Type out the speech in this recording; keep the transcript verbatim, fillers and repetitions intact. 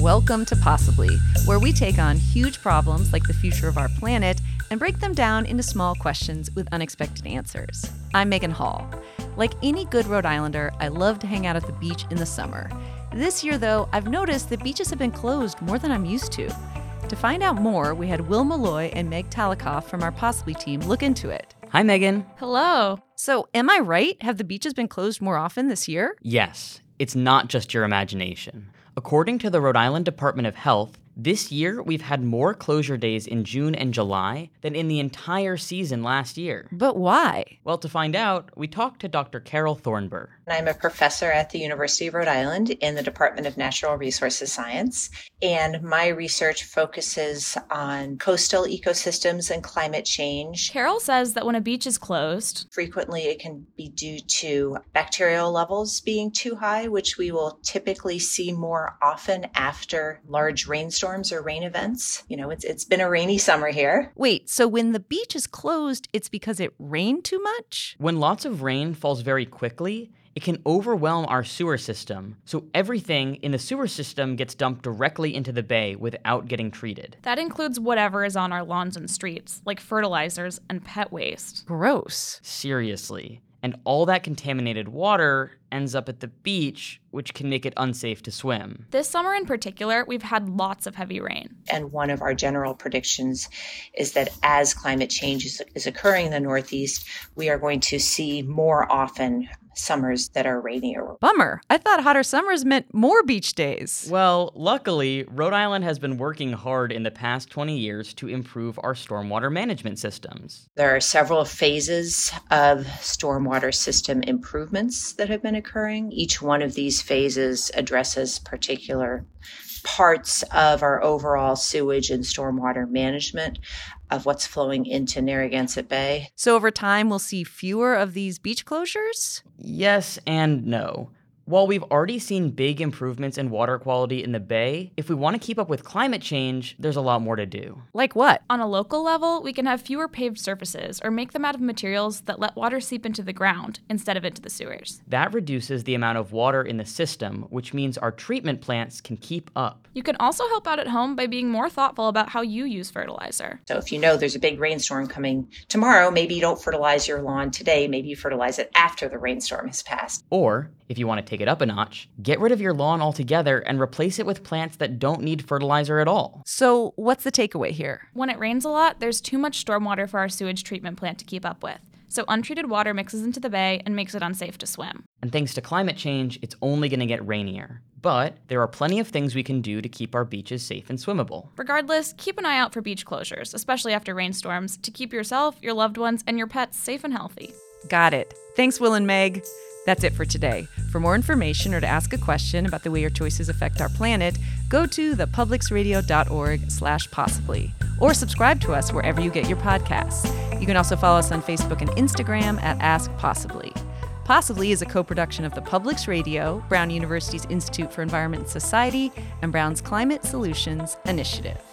Welcome to Possibly, where we take on huge problems like the future of our planet and break them down into small questions with unexpected answers. I'm Megan Hall. Like any good Rhode Islander, I love to hang out at the beach in the summer. This year, though, I've noticed that beaches have been closed more than I'm used to. To find out more, we had Will Malloy and Meg Talikoff from our Possibly team look into it. Hi, Megan. Hello. So, am I right? Have the beaches been closed more often this year? Yes, it's not just your imagination. According to the Rhode Island Department of Health, this year we've had more closure days in June and July than in the entire season last year. But why? Well, to find out, we talked to Doctor Carol Thornber. I'm a professor at the University of Rhode Island in the Department of Natural Resources Science, and my research focuses on coastal ecosystems and climate change. Carol says that when a beach is closed, frequently it can be due to bacterial levels being too high, which we will typically see more often after large rainstorms or rain events. You know, it's it's been a rainy summer here. Wait, so when the beach is closed, it's because it rained too much? When lots of rain falls very quickly, it can overwhelm our sewer system, so everything in the sewer system gets dumped directly into the bay without getting treated. That includes whatever is on our lawns and streets, like fertilizers and pet waste. Gross. Seriously. And all that contaminated water ends up at the beach, which can make it unsafe to swim. This summer in particular, we've had lots of heavy rain. And one of our general predictions is that as climate change is, is occurring in the Northeast, we are going to see more often summers that are rainier. Bummer. I thought hotter summers meant more beach days. Well, luckily, Rhode Island has been working hard in the past twenty years to improve our stormwater management systems. There are several phases of stormwater system improvements that have been occurring. Each one of these phases addresses particular parts of our overall sewage and stormwater management of what's flowing into Narragansett Bay. So over time, we'll see fewer of these beach closures? Yes and no. While we've already seen big improvements in water quality in the bay, if we want to keep up with climate change, there's a lot more to do. Like what? On a local level, we can have fewer paved surfaces or make them out of materials that let water seep into the ground instead of into the sewers. That reduces the amount of water in the system, which means our treatment plants can keep up. You can also help out at home by being more thoughtful about how you use fertilizer. So if you know there's a big rainstorm coming tomorrow, maybe you don't fertilize your lawn today, maybe you fertilize it after the rainstorm has passed. Or, if you want to take it up a notch, get rid of your lawn altogether and replace it with plants that don't need fertilizer at all. So what's the takeaway here? When it rains a lot, there's too much stormwater for our sewage treatment plant to keep up with. So untreated water mixes into the bay and makes it unsafe to swim. And thanks to climate change, it's only going to get rainier. But there are plenty of things we can do to keep our beaches safe and swimmable. Regardless, keep an eye out for beach closures, especially after rainstorms, to keep yourself, your loved ones, and your pets safe and healthy. Got it. Thanks, Will and Meg. That's it for today. For more information or to ask a question about the way your choices affect our planet, go to thepublicsradio.org slash possibly or subscribe to us wherever you get your podcasts. You can also follow us on Facebook and Instagram at Ask Possibly. Possibly is a co-production of the Publics Radio, Brown University's Institute for Environment and Society, and Brown's Climate Solutions Initiative.